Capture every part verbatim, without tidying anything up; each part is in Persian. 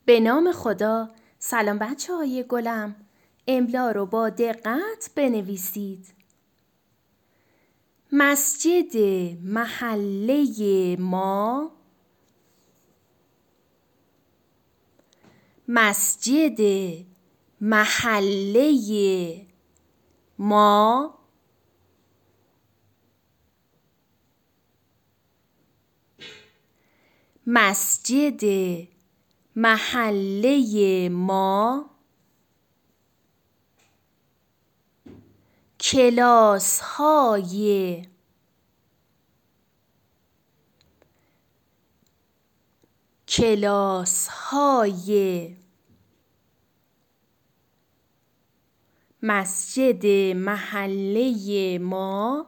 به نام خدا. سلام بچه های گلم. املا رو با دقت بنویسید. مسجد محله ما، مسجد محله ما، مسجد محله ما، کلاس های کلاس های مسجد محله ما،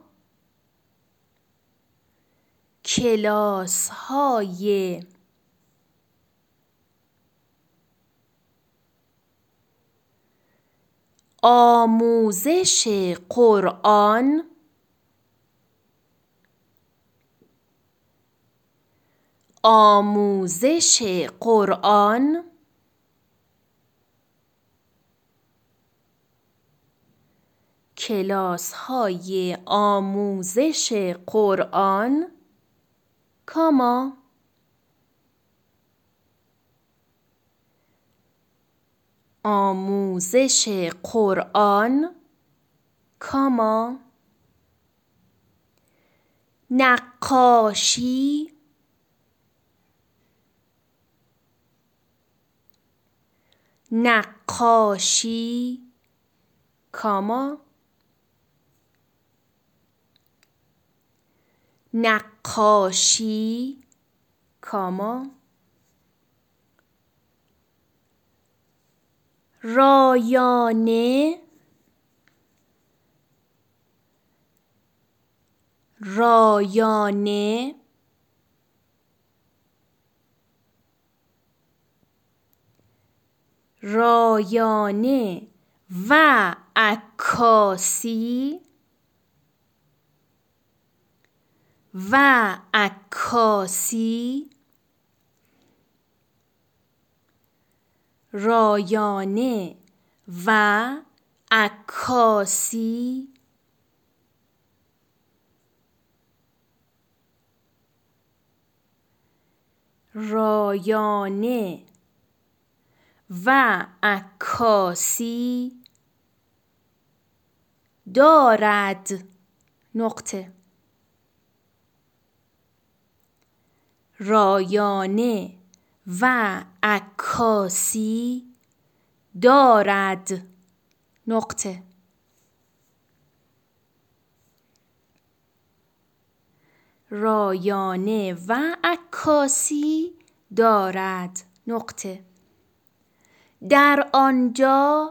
کلاس های آموزش قرآن، آموزش قرآن، کلاس های آموزش قرآن، کاما آموزش قرآن، کاما نقاشی، نقاشی، کاما نقاشی، کاما رایانه، رایانه، رایانه و عکاسی، و عکاسی، رایانه و عکاسی، رایانه و عکاسی دارد، نقطه، رایانه و عکاسی دارد، نقطه، رایانه و عکاسی دارد، نقطه. در آنجا،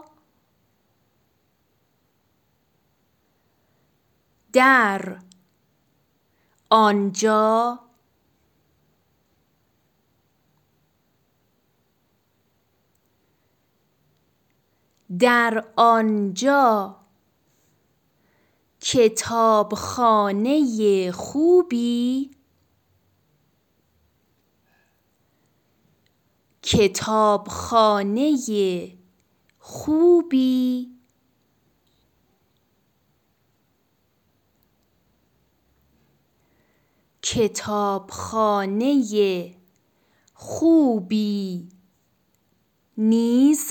در آنجا، در آنجا کتابخانه خوبی، کتابخانه خوبی، کتابخانه خوبی نیز،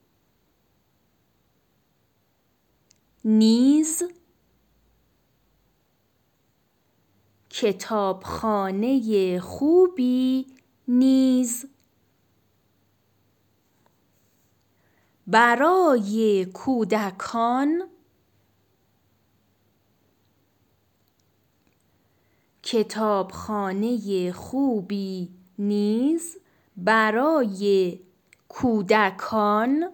نیز کتابخانه خوبی نیز برای کودکان، کتابخانه خوبی نیز برای کودکان،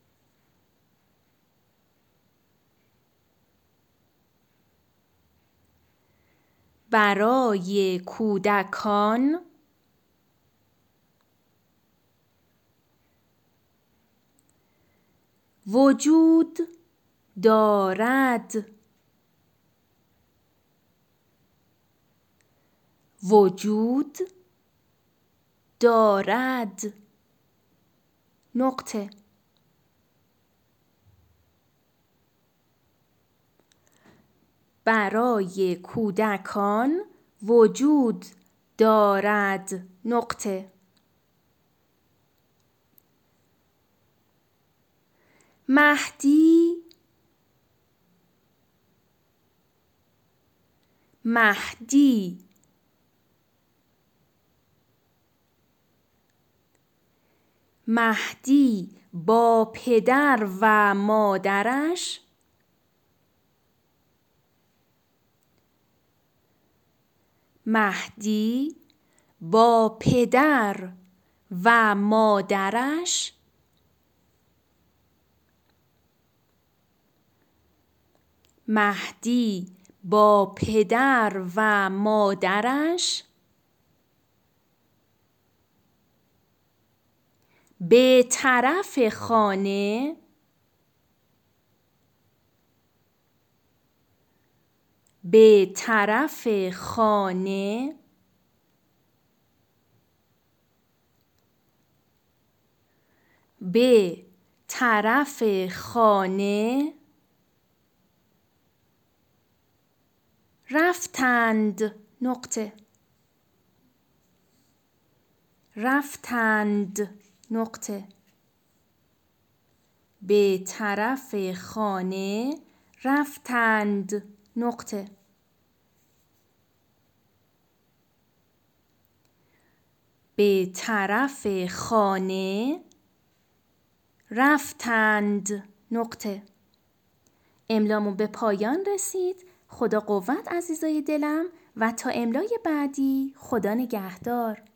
برای کودکان وجود دارد، وجود دارد، نقطه. برای کودکان وجود دارد نقطه. مهدی مهدی مهدی با پدر و مادرش مهدی با پدر و مادرش مهدی با پدر و مادرش به طرف خانه به طرف خانه به طرف خانه رفتند نقطه. رفتند نقطه. به طرف خانه رفتند نقطه. به طرف خانه رفتند نقطه. املامون به پایان رسید. خدا قوت عزیزای دلم و تا املای بعدی خدا نگهدار.